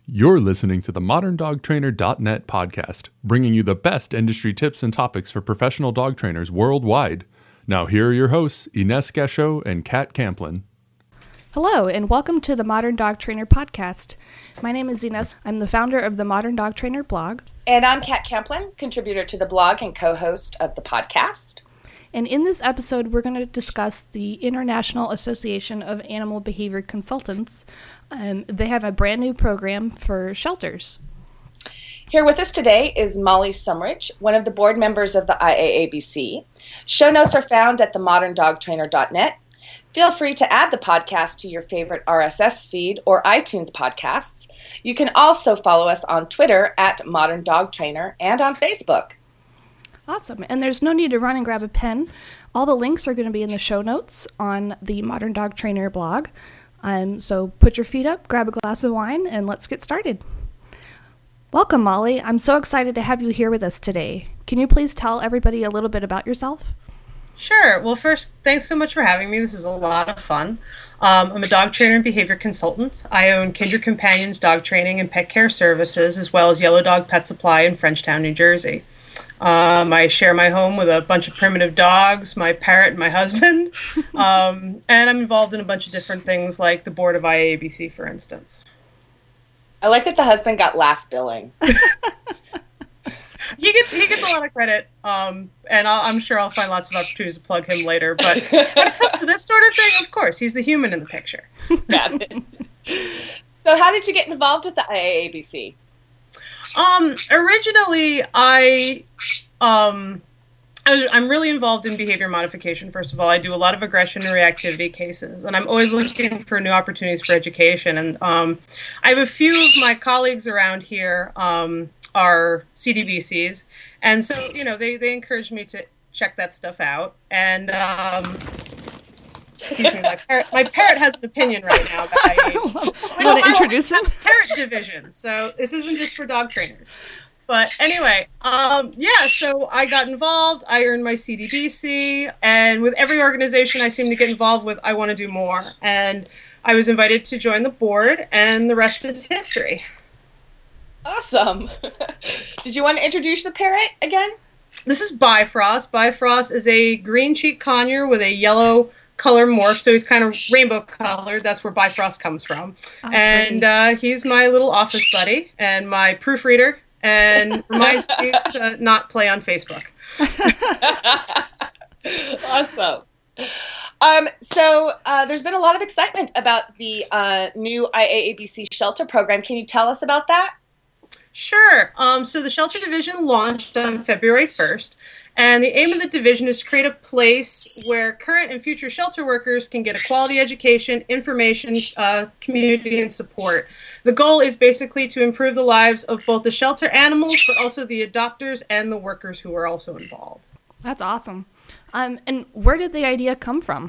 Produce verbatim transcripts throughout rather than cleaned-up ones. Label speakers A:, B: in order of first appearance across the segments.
A: You're listening to the modern dog trainer dot net podcast, bringing you the best industry tips and topics for professional dog trainers worldwide. Now here are your hosts, Ines Gasho and Kat Camplin.
B: Hello, and welcome to the Modern Dog Trainer podcast. My name is Ines. I'm the founder of the Modern Dog Trainer blog.
C: And I'm Kat Camplin, contributor to the blog and co-host of the podcast.
B: And in this episode, we're going to discuss the International Association of Animal Behavior Consultants. Um, they have a brand new program for shelters.
C: Here with us today is Molly Sumridge, one of the board members of the I A A B C. Show notes are found at the modern dog trainer dot net. Feel free to add the podcast to your favorite R S S feed or iTunes podcasts. You can also follow us on Twitter at Modern Dog Trainer and on Facebook.
B: Awesome. And there's no need to run and grab a pen. All the links are going to be in the show notes on the Modern Dog Trainer blog. Um, so put your feet up, grab a glass of wine, and let's get started. Welcome, Molly. I'm so excited to have you here with us today. Can you please tell everybody a little bit about yourself?
D: Sure. Well, first, thanks so much for having me. This is a lot of fun. Um, I'm a dog trainer and behavior consultant. I own Kindred Companions Dog Training and Pet Care Services, as well as Yellow Dog Pet Supply in Frenchtown, New Jersey. Um, I share my home with a bunch of primitive dogs, my parrot and my husband, um, and I'm involved in a bunch of different things like the board of I A A B C, for instance.
C: I like that the husband got last billing.
D: He gets he gets a lot of credit, um, and I'll, I'm sure I'll find lots of opportunities to plug him later. But when it comes to this sort of thing, of course, he's the human in the picture.
C: Got it. So how did you get involved with the I A A B C?
D: Um, originally, I, um, I was, I'm really involved in behavior modification. First of all, I do a lot of aggression and reactivity cases, and I'm always looking for new opportunities for education. And um, I have a few of my colleagues around here um, are C D B Cs, and so you know they they encouraged me to check that stuff out. And um, excuse me, my parrot, my parrot has an opinion right now about I A A B C.
B: You want to introduce him?
D: Parrot division. So this isn't just for dog trainers. But anyway, um, yeah, so I got involved. I earned my C D B C. And with every organization I seem to get involved with, I want to do more. And I was invited to join the board, and the rest is history.
C: Awesome. Did you want to introduce the parrot again?
D: This is Bifrost. Bifrost is a green cheek conure with a yellow color morph, so he's kind of rainbow colored. That's where Bifrost comes from. Oh, and uh, he's my little office buddy and my proofreader, and reminds me to not play on Facebook.
C: Awesome. Um, so uh, there's been a lot of excitement about the uh, new I A A B C shelter program. Can you tell us about that?
D: Sure. Um, so the shelter division launched on February first. And the aim of the division is to create a place where current and future shelter workers can get a quality education, information, uh, community, and support. The goal is basically to improve the lives of both the shelter animals, but also the adopters and the workers who are also involved.
B: That's awesome. Um, and where did the idea come from?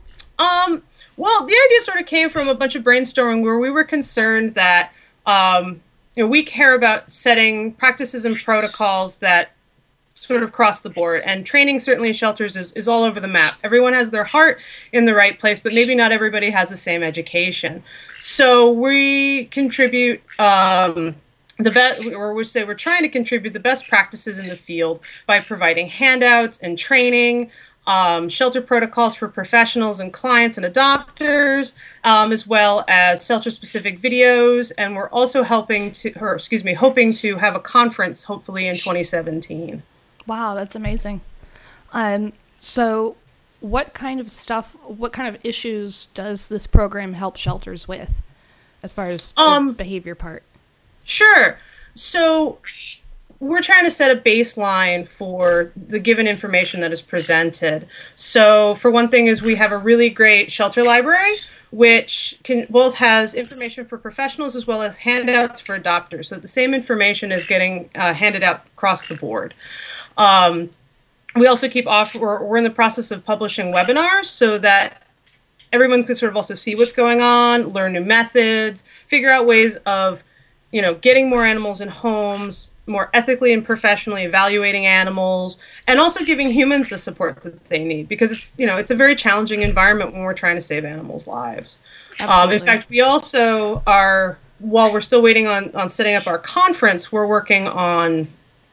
D: Um, well, the idea sort of came from a bunch of brainstorming where we were concerned that um, you know, we care about setting practices and protocols that sort of across the board, and training certainly in shelters is, is all over the map. Everyone has their heart in the right place, but maybe not everybody has the same education. So we contribute um, the best, or we say we're trying to contribute the best practices in the field by providing handouts and training, um, shelter protocols for professionals and clients and adopters, um, as well as shelter-specific videos. And we're also helping to, or excuse me, hoping to have a conference hopefully in twenty seventeen.
B: Wow, that's amazing. Um, so what kind of stuff, what kind of issues does this program help shelters with as far as the um, behavior part?
D: Sure. So we're trying to set a baseline for the given information that is presented. So for one thing is we have a really great shelter library, which can both has information for professionals as well as handouts for adopters. So the same information is getting uh, handed out across the board. Um, we also keep off, we're, we're in the process of publishing webinars so that everyone can sort of also see what's going on, learn new methods, figure out ways of, you know, getting more animals in homes, more ethically and professionally evaluating animals, and also giving humans the support that they need, because it's, you know, it's a very challenging environment when we're trying to save animals' lives. Um, in fact, we also are while we're still waiting on, on setting up our conference, we're working on,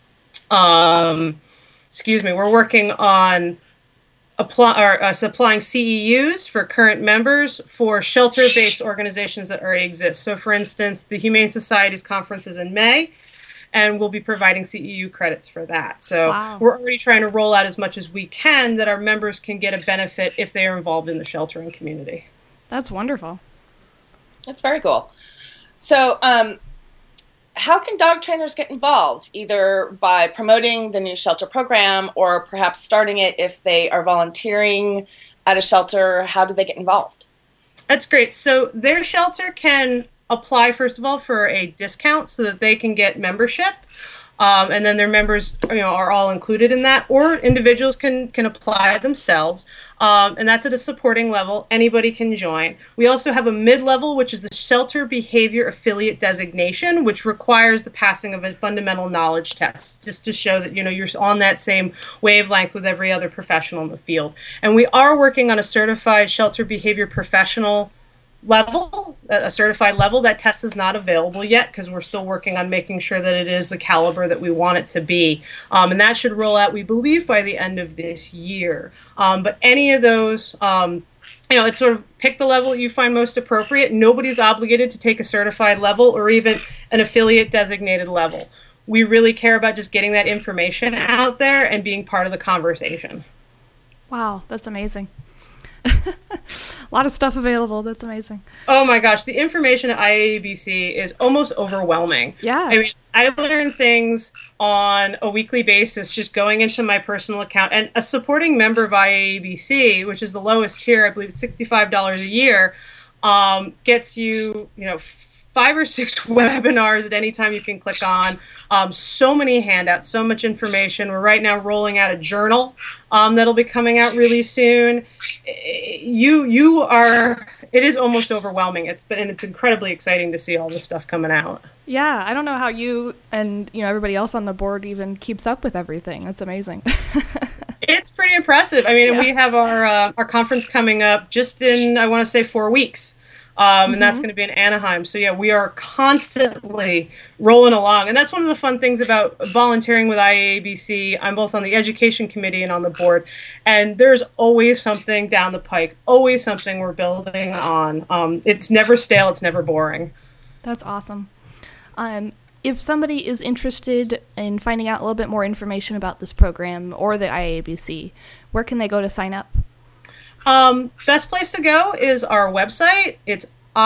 D: um, excuse me, we're working on apply, or, uh, supplying C E Us for current members for shelter-based organizations that already exist. So, for instance, the Humane Society's conference is in May, and we'll be providing C E U credits for that. So
B: wow.
D: We're already trying to roll out as much as we can that our members can get a benefit if they are involved in the sheltering community.
B: That's wonderful.
C: That's very cool. So, um, how can dog trainers get involved, either by promoting the new shelter program or perhaps starting it if they are volunteering at a shelter? How do they get involved?
D: That's great. So their shelter can apply, first of all, for a discount so that they can get membership. Um, and then their members, you know, are all included in that, or individuals can can apply themselves, um, and that's at a supporting level. Anybody can join. We also have a mid-level, which is the Shelter Behavior Affiliate Designation, which requires the passing of a fundamental knowledge test, just to show that, you know, you're on that same wavelength with every other professional in the field. And we are working on a certified shelter behavior professional level, a certified level. That test is not available yet because we're still working on making sure that it is the caliber that we want it to be. Um, and that should roll out, we believe, by the end of this year. Um, but any of those, um, you know, it's sort of pick the level that you find most appropriate. Nobody's obligated to take a certified level or even an affiliate designated level. We really care about just getting that information out there and being part of the conversation.
B: Wow, that's amazing. A lot of stuff available. That's amazing.
D: Oh my gosh, the information at I A A B C is almost overwhelming.
B: Yeah.
D: I mean, I learn things on a weekly basis just going into my personal account. And a supporting member of I A A B C, which is the lowest tier, I believe sixty-five dollars a year, um, gets you, you know, five or six webinars at any time you can click on. Um, so many handouts, so much information. We're right now rolling out a journal um, that'll be coming out really soon. You you are, it is almost overwhelming. It's been, and it's incredibly exciting to see all this stuff coming out.
B: Yeah, I don't know how you and, you know, everybody else on the board even keeps up with everything. That's amazing.
D: It's pretty impressive. I mean,
B: Yeah.
D: we have our uh, our conference coming up just in, I want to say, four weeks. Um, and mm-hmm. that's going to be in Anaheim. So, yeah, we are constantly rolling along. And that's one of the fun things about volunteering with I A A B C. I'm both on the education committee and on the board. And there's always something down the pike, always something we're building on. Um, it's never stale. It's never boring.
B: That's awesome. Um, if somebody is interested in finding out a little bit more information about this program or the I A A B C, where can they go to sign up?
D: Um, best place to go is our website. It's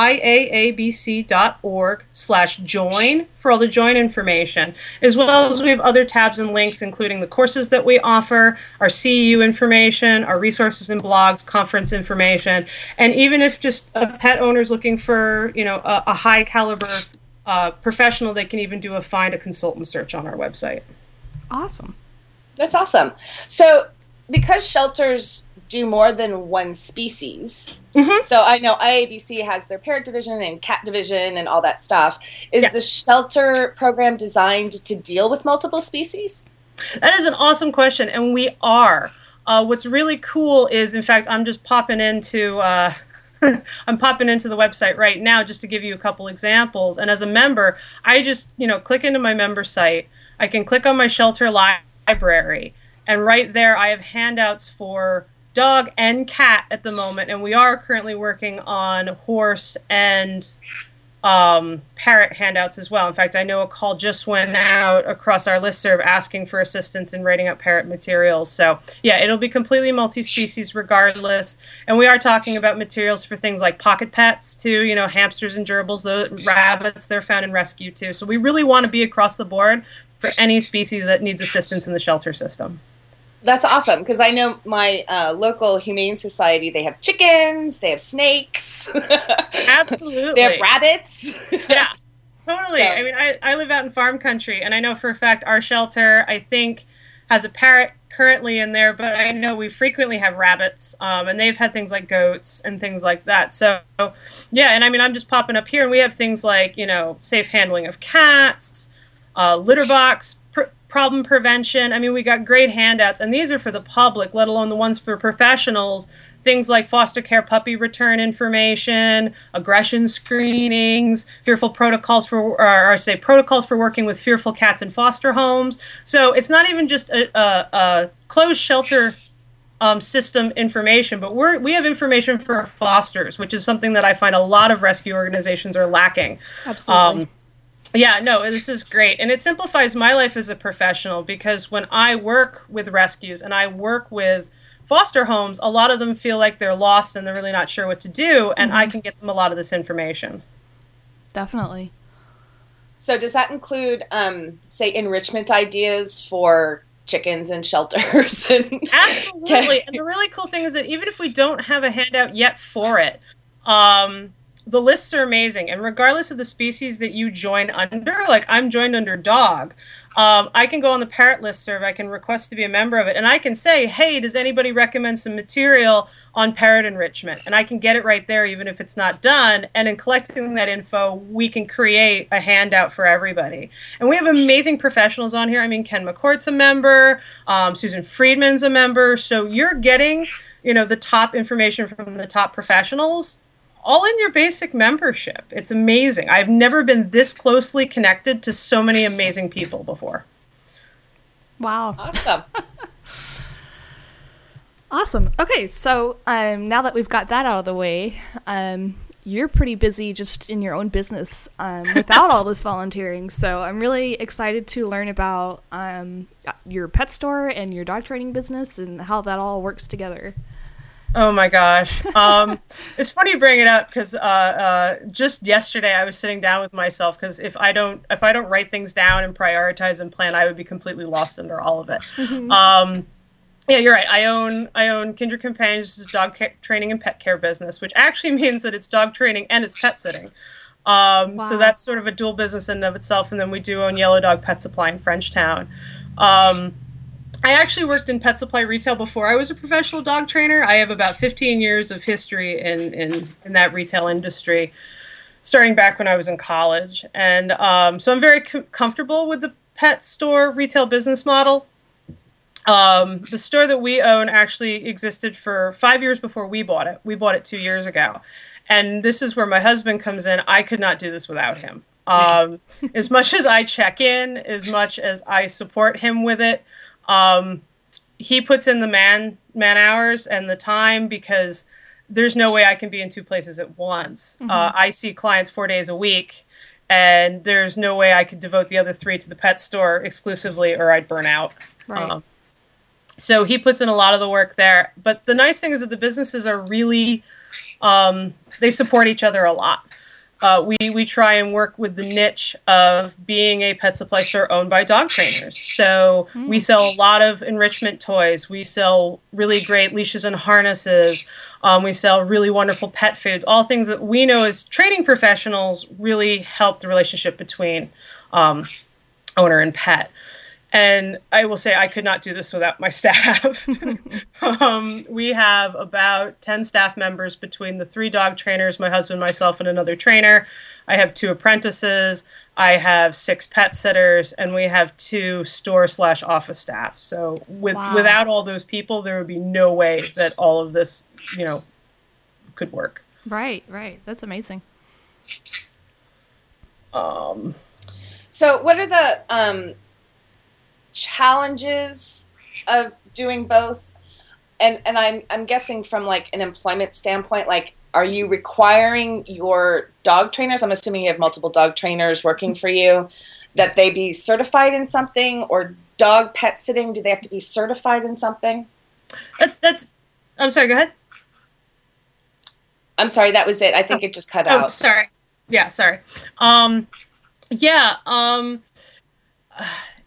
D: iaabc.org slash join for all the join information, as well as we have other tabs and links, including the courses that we offer, our C E U information, our resources and blogs, conference information, and even if just a pet owner is looking for, you know, a, a high caliber uh, professional, they can even do a find a consultant search on our website.
B: Awesome.
C: That's awesome. So because shelters do more than one species. Mm-hmm. So I know I A B C has their parrot division and cat division and all that stuff. Is yes. the shelter program designed to deal with multiple species?
D: That is an awesome question, and we are. Uh, what's really cool is, in fact, I'm just popping into uh, I'm popping into the website right now just to give you a couple examples. And as a member, I just, you know, click into my member site. I can click on my shelter li- library, and right there I have handouts for dog and cat at the moment, and we are currently working on horse and um, parrot handouts as well. In fact, I know a call just went out across our listserv asking for assistance in writing up parrot materials. So yeah, it'll be completely multi-species regardless. And we are talking about materials for things like pocket pets too, you know, hamsters and gerbils, the rabbits, they're found in rescue too. So we really want to be across the board for any species that needs assistance in the shelter system.
C: That's awesome, because I know my uh, local Humane Society, they have chickens, they have snakes.
D: Absolutely.
C: They have rabbits.
D: Yeah, totally.
C: So.
D: I mean, I, I live out in farm country, and I know for a fact our shelter, I think, has a parrot currently in there, but I know we frequently have rabbits, um, and they've had things like goats and things like that. So, yeah, and I mean, I'm just popping up here, and we have things like, you know, safe handling of cats, uh, litter box, pr- problem prevention. I mean, we got great handouts, and these are for the public, let alone the ones for professionals things like foster care puppy return information, aggression screenings, fearful protocols for, or, or say protocols for working with fearful cats in foster homes. So it's not even just a, a, a closed shelter um, system information, but we're, we have information for fosters, which is something that I find a lot of rescue organizations are lacking.
B: Absolutely.
D: Um, Yeah, no, this is great. And it simplifies my life as a professional, because when I work with rescues and I work with foster homes, a lot of them feel like they're lost and they're really not sure what to do. And mm-hmm. I can get them a lot of this information.
B: Definitely.
C: So does that include, um, say, enrichment ideas for chickens and shelters? And
D: Absolutely. And the really cool thing is that even if we don't have a handout yet for it, um, the lists are amazing. And regardless of the species that you join under, like I'm joined under dog, um, I can go on the parrot listserv, I can request to be a member of it, and I can say, hey, does anybody recommend some material on parrot enrichment? And I can get it right there, even if it's not done. And in collecting that info, we can create a handout for everybody. And we have amazing professionals on here. I mean, Ken McCourt's a member, um, Susan Friedman's a member. So you're getting, you know, the top information from the top professionals all in your basic membership. It's amazing. I've never been this closely connected to so many amazing people before.
B: Wow.
C: Awesome.
B: Awesome. Okay, so um, now that we've got that out of the way, um, you're pretty busy just in your own business um, without all this volunteering. So I'm really excited to learn about um, your pet store and your dog training business and how that all works together.
D: Oh my gosh. Um, it's funny you bring it up, because uh, uh, just yesterday I was sitting down with myself, because if I don't if I don't write things down and prioritize and plan, I would be completely lost under all of it. Mm-hmm. Um, yeah, you're right. I own I own Kindred Companions, which is a dog ca- training and pet care business, which actually means that it's dog training and it's pet sitting. Um, wow. So that's sort of a dual business in and of itself. And then we do own Yellow Dog Pet Supply in Frenchtown. Um, I actually worked in pet supply retail before I was a professional dog trainer. I have about fifteen years of history in, in, in that retail industry, starting back when I was in college. And um, so I'm very com- comfortable with the pet store retail business model. Um, the store that we own actually existed for five years before we bought it. We bought it two years ago. And this is where my husband comes in. I could not do this without him. Um, as much as I check in, as much as I support him with it, Um, he puts in the man man hours and the time, because there's no way I can be in two places at once. Mm-hmm. Uh, I see clients four days a week, and there's no way I could devote the other three to the pet store exclusively, or I'd burn out.
B: Right.
D: Um, so he puts in a lot of the work there. But the nice thing is that the businesses are really, um, they support each other a lot. Uh, we, we try and work with the niche of being a pet supply store owned by dog trainers. So mm. we sell a lot of enrichment toys. We sell really great leashes and harnesses. Um, we sell really wonderful pet foods, all things that we know as training professionals really help the relationship between um, owner and pet. And I will say I could not do this without my staff. um, we have about ten staff members between the three dog trainers, my husband, myself, and another trainer. I have two apprentices. I have six pet sitters, and we have two store slash office staff. So with, wow. without all those people, there would be no way that all of this, you know, could work.
B: Right, right. That's amazing.
D: Um.
C: So what are the... Um, challenges of doing both, and and I'm I'm guessing from like an employment standpoint, like are you requiring your dog trainers, I'm assuming you have multiple dog trainers working for you, that they be certified in something, or dog pet sitting, do they have to be certified in something?
D: That's that's I'm sorry, go ahead.
C: I'm sorry, that was it. I think oh. it just cut
D: oh,
C: out.
D: Oh, sorry. Yeah, sorry. Um yeah, um uh,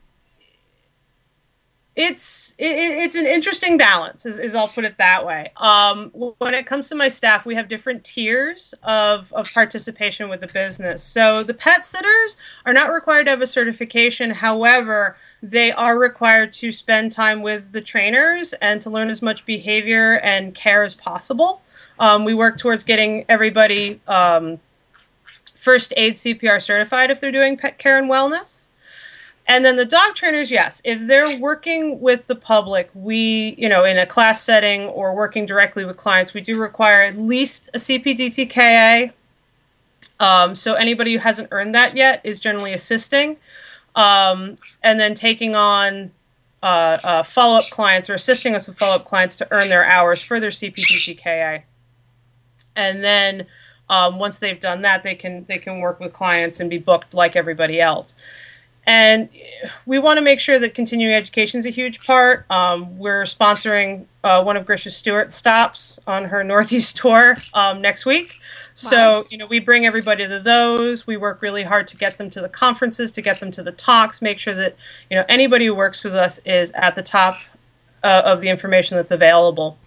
D: It's it, it's an interesting balance, is, is I'll put it that way. Um, when it comes to my staff, we have different tiers of, of participation with the business. So the pet sitters are not required to have a certification. However, they are required to spend time with the trainers and to learn as much behavior and care as possible. Um, we work towards getting everybody um, first aid C P R certified if they're doing pet care and wellness. And then the dog trainers, yes, if they're working with the public, we, you know, in a class setting or working directly with clients, we do require at least a C P D T K A. Um, so anybody who hasn't earned that yet is generally assisting. Um, and then taking on uh, uh, follow-up clients or assisting us with follow-up clients to earn their hours for their C P D T K A. And then um, once they've done that, they can they can work with clients and be booked like everybody else. And we want to make sure that continuing education is a huge part. Um, we're sponsoring uh, one of Grisha Stewart's stops on her Northeast tour um, next week. So,
B: Nice.
D: you know, we bring everybody to those. We work really hard to get them to the conferences, to get them to the talks, make sure that, you know, anybody who works with us is at the top uh, of the information that's available.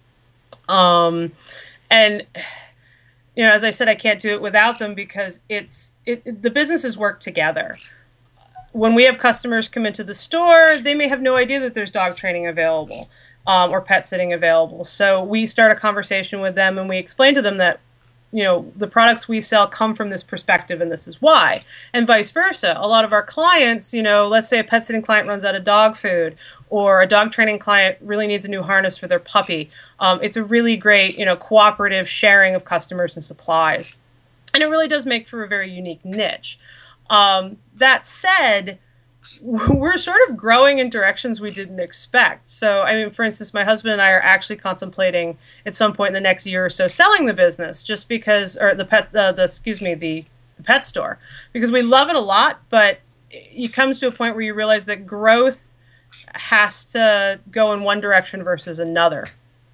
D: Um, and, you know, as I said, I can't do it without them because it's it, it, the businesses work together. When we have customers come into the store, they may have no idea that there's dog training available um, or pet sitting available. So we start a conversation with them and we explain to them that, you know, the products we sell come from this perspective and this is why, and vice versa. A lot of our clients, you know, let's say a pet sitting client runs out of dog food or a dog training client really needs a new harness for their puppy. Um, it's a really great, you know, cooperative sharing of customers and supplies. And it really does make for a very unique niche. Um, that said, we're sort of growing in directions we didn't expect. So, I mean, for instance, my husband and I are actually contemplating at some point in the next year or so selling the business just because, or the pet, uh, the, excuse me, the, the pet store, because we love it a lot, but it comes to a point where you realize that growth has to go in one direction versus another.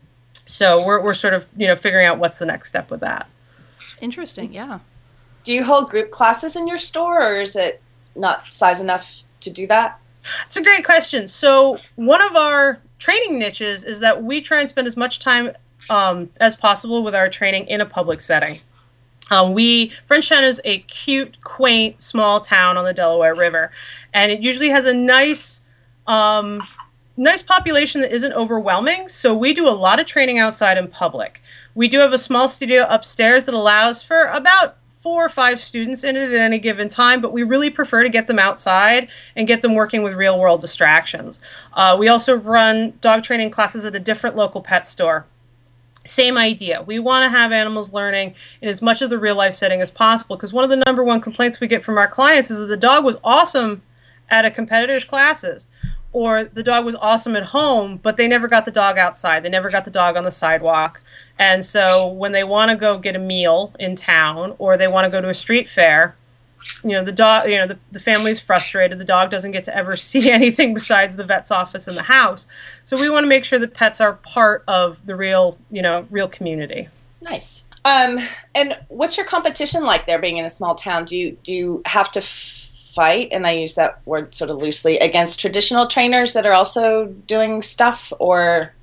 D: So we're, we're sort of, you know, figuring out what's the next step with that.
B: Interesting, yeah.
C: Do you hold group classes in your store, or is it not size enough to do that?
D: It's a great question. So one of our training niches is that we try and spend as much time um, as possible with our training in a public setting. Um, we Frenchtown is a cute, quaint, small town on the Delaware River, and it usually has a nice, um, nice population that isn't overwhelming. So we do a lot of training outside in public. We do have a small studio upstairs that allows for about four or five students in it at any given time, but we really prefer to get them outside and get them working with real world distractions. Uh, we also run dog training classes at a different local pet store. Same idea. We want to have animals learning in as much of the real life setting as possible, because one of the number one complaints we get from our clients is that the dog was awesome at a competitor's classes, or the dog was awesome at home, but they never got the dog outside. They never got the dog on the sidewalk. And so when they want to go get a meal in town, or they want to go to a street fair, you know, the dog, you know, the, the family's frustrated. The dog doesn't get to ever see anything besides the vet's office and the house. So we want to make sure that pets are part of the real, you know, real community.
C: Nice. Um, and what's your competition like there, being in a small town? Do you, do you have to f- fight, and I use that word sort of loosely, against traditional trainers that are also doing stuff, or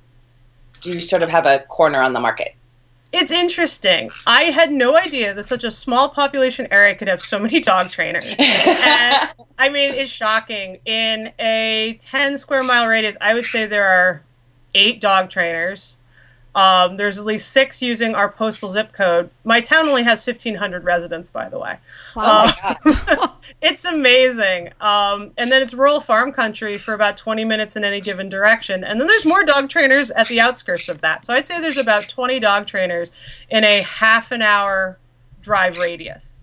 C: do you sort of have a corner on the market?
D: It's interesting. I had no idea that such a small population area could have so many dog trainers. And, I mean, it's shocking. In a ten square mile radius, I would say there are eight dog trainers. Um, there's at least six using our postal zip code. My town only has fifteen hundred residents, by the way.
B: Wow.
D: Uh, it's amazing. Um, and then it's rural farm country for about twenty minutes in any given direction. And then there's more dog trainers at the outskirts of that. So I'd say there's about twenty dog trainers in a half an hour drive radius.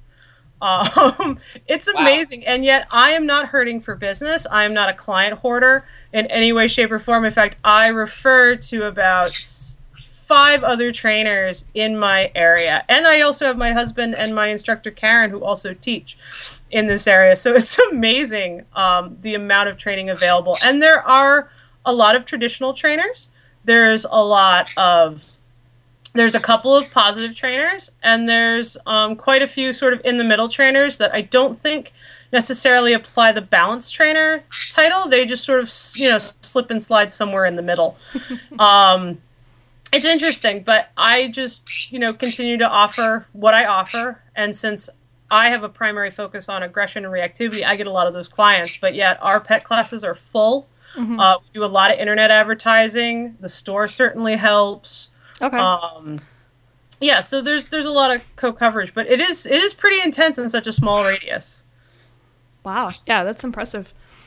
D: Um, it's amazing. Wow. And yet I am not hurting for business. I am not a client hoarder in any way, shape, or form. In fact, I refer to about five other trainers in my area. And I also have my husband and my instructor, Karen, who also teach in this area. So it's amazing, um, the amount of training available. And there are a lot of traditional trainers. There's a lot of, there's a couple of positive trainers, and there's um, quite a few sort of in the middle trainers that I don't think necessarily apply the balance trainer title. They just sort of, you know, slip and slide somewhere in the middle. um, It's interesting, but I just, you know, continue to offer what I offer. And since I have a primary focus on aggression and reactivity, I get a lot of those clients. But yet our pet classes are full. Mm-hmm. Uh, we do a lot of internet advertising. The store certainly helps.
B: Okay.
D: Um, yeah, so there's there's a lot of co-coverage, but it is it is pretty intense in such a small radius.
B: Wow. Yeah, that's impressive.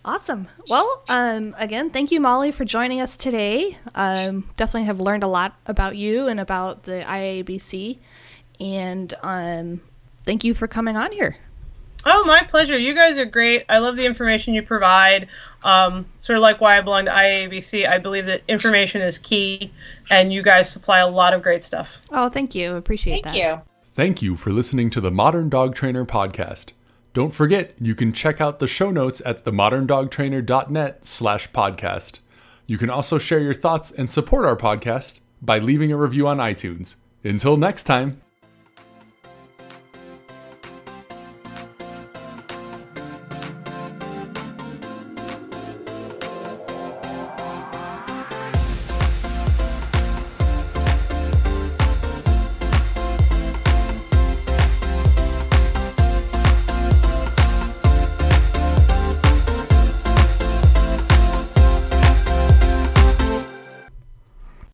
B: Awesome. Well, um, again, thank you, Molly, for joining us today. Um, definitely have learned a lot about you and about the I A A B C. And um, thank you for coming on here.
D: Oh, my pleasure. You guys are great. I love the information you provide. Um, sort of like why I belong to I A A B C. I believe that information is key, and you guys supply a lot of great stuff.
B: Oh, thank you. Appreciate
C: Thank
B: that.
C: you.
A: Thank you for listening to the Modern Dog Trainer podcast. Don't forget, you can check out the show notes at themoderndogtrainer.net slash podcast. You can also share your thoughts and support our podcast by leaving a review on iTunes. Until next time.